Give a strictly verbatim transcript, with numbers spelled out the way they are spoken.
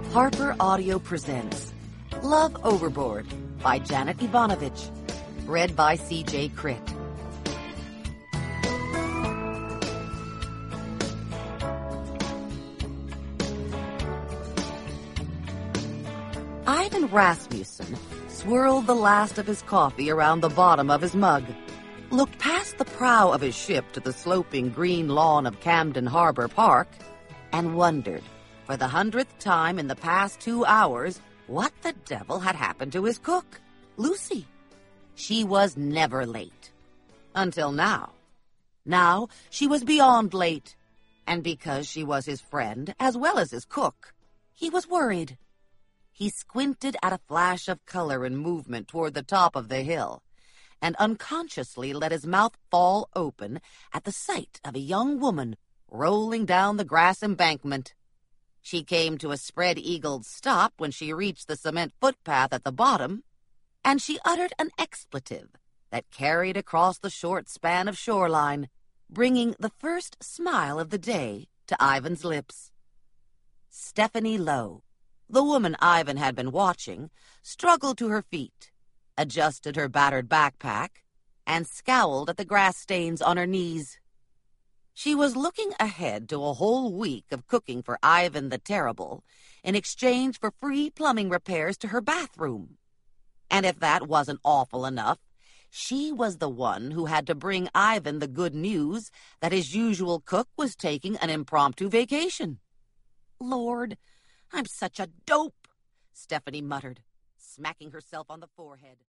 Harper Audio presents Love Overboard by Janet Ivanovich. Read by C J Crit. Ivan Rasmussen swirled the last of his coffee around the bottom of his mug, looked past the prow of his ship to the sloping green lawn of Camden Harbor Park, and wondered, for the hundredth time in the past two hours, what the devil had happened to his cook, Lucy. She was never late. Until now. Now she was beyond late. And because she was his friend as well as his cook, he was worried. He squinted at a flash of color and movement toward the top of the hill, and unconsciously let his mouth fall open at the sight of a young woman rolling down the grass embankment. She came to a spread-eagled stop when she reached the cement footpath at the bottom, and she uttered an expletive that carried across the short span of shoreline, bringing the first smile of the day to Ivan's lips. Stephanie Lowe, the woman Ivan had been watching, struggled to her feet, adjusted her battered backpack, and scowled at the grass stains on her knees. She was looking ahead to a whole week of cooking for Ivan the Terrible in exchange for free plumbing repairs to her bathroom. And if that wasn't awful enough, she was the one who had to bring Ivan the good news that his usual cook was taking an impromptu vacation. "Lord, I'm such a dope," Stephanie muttered, smacking herself on the forehead.